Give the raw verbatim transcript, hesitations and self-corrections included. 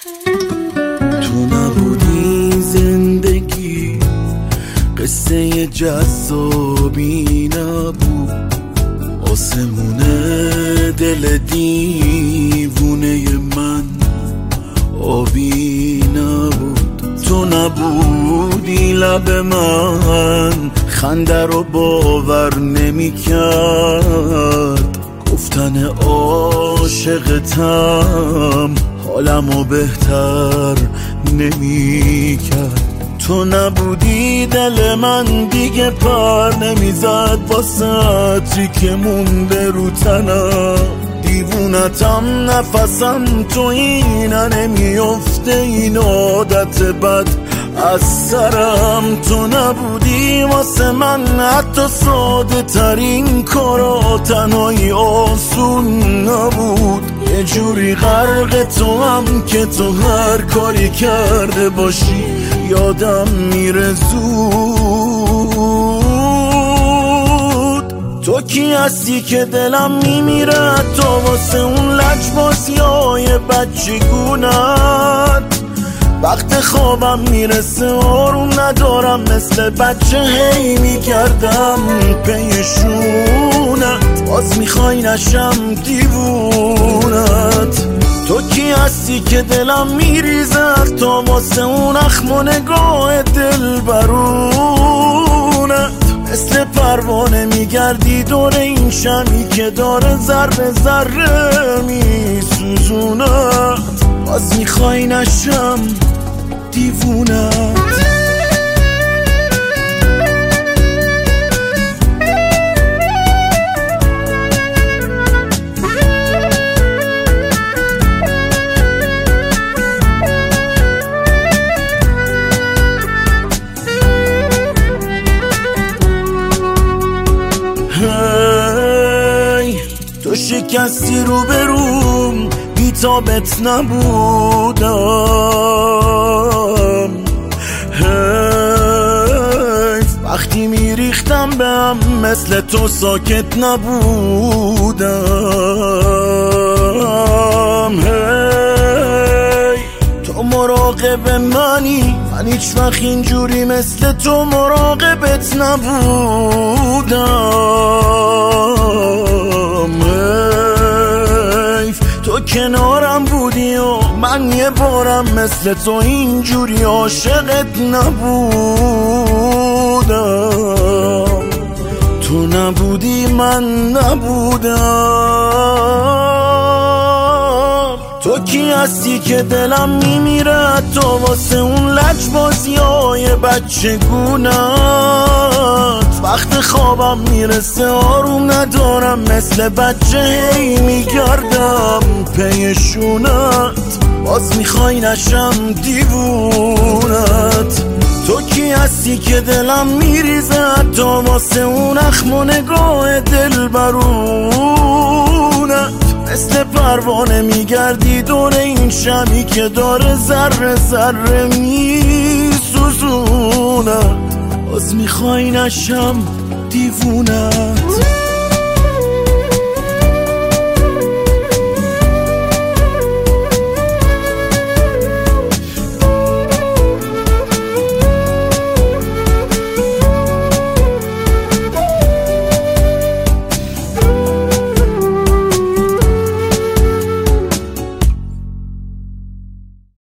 تو نبودی زندگی قصه جذابی نبود، آسمونه دل دیوونه من آبی نبود. تو نبودی لب من خنده رو باور نمی کرد، گفتن عاشقتم حالمو بهتر نمی کرد. تو نبودی دل من دیگه پر نمیزد واسه عطری که مونده رو تنم، دیوونتم نفسم تو اینه نمیفته این عادت بد از سرم. تو نبودی واسه من حتی ساده ترین کارا تنهایی آسون نبود، یه جوری غرق تو هم که تو هر کاری کرده باشی یادم میره زود. تو کی هستی که دلم میمیره تا واسه اون لجبازی های بچگونت، وقت خوابم میرسه آروم ندارم مثل بچه هی میگردم پیشونت، باز میخوای نشم دیوونت. تو کی هستی که دلم میریزد تا واسه اون اخم و نگاه دل برونت، مثل پروانه میگردی دور این شمی که داره ذره ذره میسوزونت، باز میخوای نشم دیوونت. تو شکستی رو بروم بی‌تابت نبودم، حیف وقتی میریختم به هم مثل تو ساکت نبودم. هی تو مراقب منی، من هیچ وقت اینجوری مثل تو مراقبت نبودم. حیف تو کنارم بودی و من یه بارم مثل تو اینجوری عاشقت نبودم. تو نبودی من نبودم. تو کی هستی که دلم میمیره تا واسه اون لجبازی های بچگونت، وقت خوابم میرسه آروم ندارم مثل بچه هی میگردم پیشونت، باز میخوای نشم دیوونت. تو کی هستی که دلم میریزه تا واسه اون اخم و نگاه دل برونت، مثل پروانه میگردی دور این شمی که داره ذره ذره میسوزونت، باز میخوای نشم دیوونت.